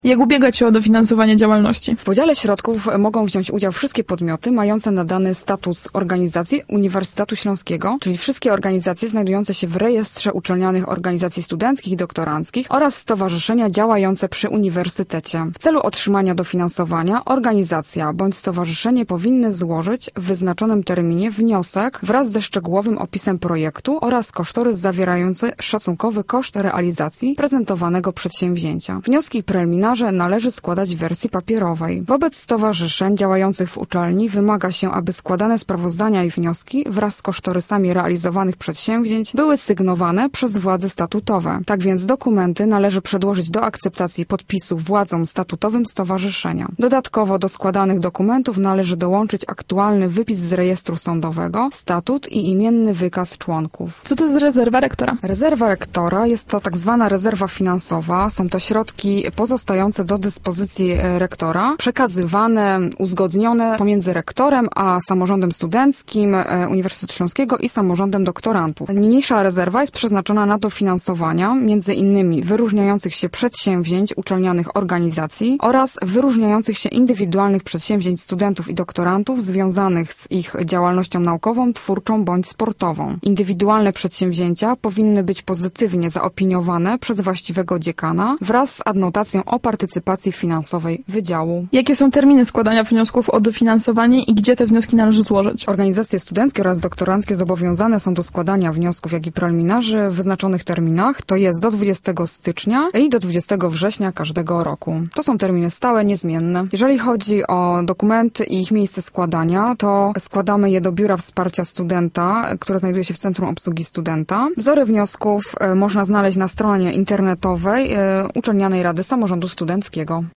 Jak ubiegać się o dofinansowanie działalności? W podziale środków mogą wziąć udział wszystkie podmioty mające nadany status organizacji Uniwersytetu Śląskiego, czyli wszystkie organizacje znajdujące się w rejestrze uczelnianych organizacji studenckich i doktoranckich oraz stowarzyszenia działające przy uniwersytecie. W celu otrzymania dofinansowania organizacja bądź stowarzyszenie powinny złożyć w wyznaczonym terminie wniosek wraz ze szczegółowym opisem projektu oraz kosztorys zawierający szacunkowy koszt realizacji prezentowanego przedsięwzięcia. Wnioski preliminarne należy składać w wersji papierowej. Wobec stowarzyszeń działających w uczelni wymaga się, aby składane sprawozdania i wnioski wraz z kosztorysami realizowanych przedsięwzięć były sygnowane przez władze statutowe. Tak więc dokumenty należy przedłożyć do akceptacji podpisu władzom statutowym stowarzyszenia. Dodatkowo do składanych dokumentów należy dołączyć aktualny wypis z rejestru sądowego, statut i imienny wykaz członków. Co to jest rezerwa rektora? Rezerwa rektora jest to tak zwana rezerwa finansowa. Są to środki pozostające do dyspozycji rektora, przekazywane, uzgodnione pomiędzy rektorem a samorządem studenckim Uniwersytetu Śląskiego i samorządem doktorantów. Niniejsza rezerwa jest przeznaczona na dofinansowania między innymi wyróżniających się przedsięwzięć uczelnianych organizacji oraz wyróżniających się indywidualnych przedsięwzięć studentów i doktorantów związanych z ich działalnością naukową, twórczą bądź sportową. Indywidualne przedsięwzięcia powinny być pozytywnie zaopiniowane przez właściwego dziekana wraz z adnotacją o partycypacji finansowej wydziału. Jakie są terminy składania wniosków o dofinansowanie i gdzie te wnioski należy złożyć? Organizacje studenckie oraz doktoranckie zobowiązane są do składania wniosków, jak i preliminarzy w wyznaczonych terminach, to jest do 20 stycznia i do 20 września każdego roku. To są terminy stałe, niezmienne. Jeżeli chodzi o dokumenty i ich miejsce składania, to składamy je do Biura Wsparcia Studenta, które znajduje się w Centrum Obsługi Studenta. Wzory wniosków można znaleźć na stronie internetowej Uczelnianej Rady Samorządu Studenckiego.